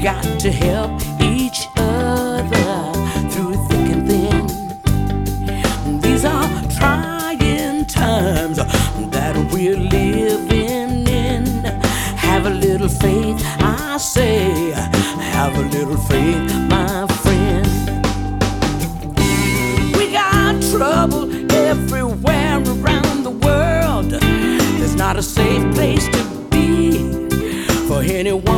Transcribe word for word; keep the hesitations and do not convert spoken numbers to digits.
got to help each other through thick and thin. These are trying times that we're living in. Have a little faith, I say, have a little faith, my friend. We got trouble everywhere around the world. There's not a safe place to be for anyone